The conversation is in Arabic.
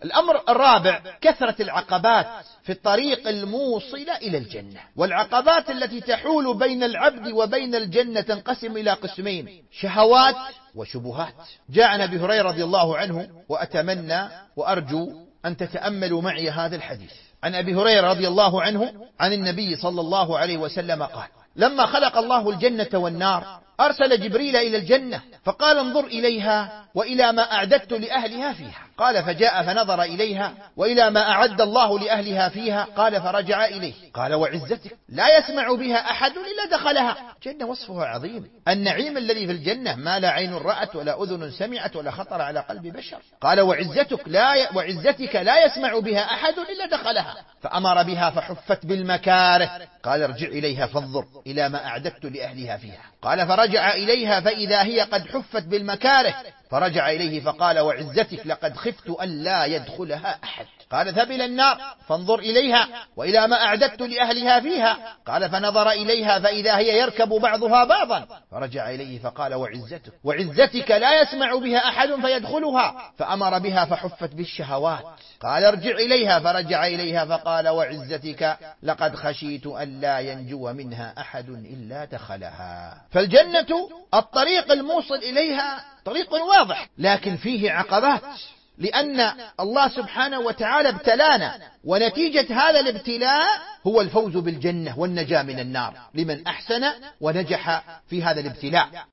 الأمر الرابع كثرة العقبات في الطريق الموصل إلى الجنة. والعقبات التي تحول بين العبد وبين الجنة تنقسم إلى قسمين: شهوات وشبهات. جاء عن أبي هريرة رضي الله عنه، وأتمنى وأرجو أن تتأملوا معي هذا الحديث. عن أبي هريرة رضي الله عنه عن النبي صلى الله عليه وسلم قال: لما خلق الله الجنة والنار أرسل جبريل إلى الجنة فقال: انظر إليها وإلى ما أعددت لأهلها فيها. قال: فجاء فنظر إليها وإلى ما أعد الله لأهلها فيها. قال: فرجع إليه. قال: وعزتك لا يسمع بها أحد إلا دخلها. جنة وصفها عظيم، النعيم الذي في الجنة ما لا عين رأت ولا أذن سمعت ولا خطر على قلب بشر. قال: وعزتك لا يسمع بها أحد إلا دخلها. فأمر بها فحفت بالمكاره. قال: ارجع إليها فانظر إلى ما أعددت لأهلها فيها. قال: فرجع إليها فإذا هي قد حفت بالمكاره. فرجع إليه فقال: وعزتك لقد خفت أن لا يدخلها أحد. قال: ذهب إلى النار فانظر إليها وإلى ما أعددت لأهلها فيها. قال: فنظر إليها فإذا هي يركب بعضها بعضا. فرجع إليه فقال: وعزتك لا يسمع بها أحد فيدخلها. فأمر بها فحفت بالشهوات. قال: ارجع إليها. فرجع إليها فقال: وعزتك لقد خشيت أن لا ينجو منها أحد إلا دخلها. فالجنة الطريق الموصل إليها طريق واضح، لكن فيه عقبات، لأن الله سبحانه وتعالى ابتلانا، ونتيجة هذا الابتلاء هو الفوز بالجنة والنجاة من النار لمن أحسن ونجح في هذا الابتلاء.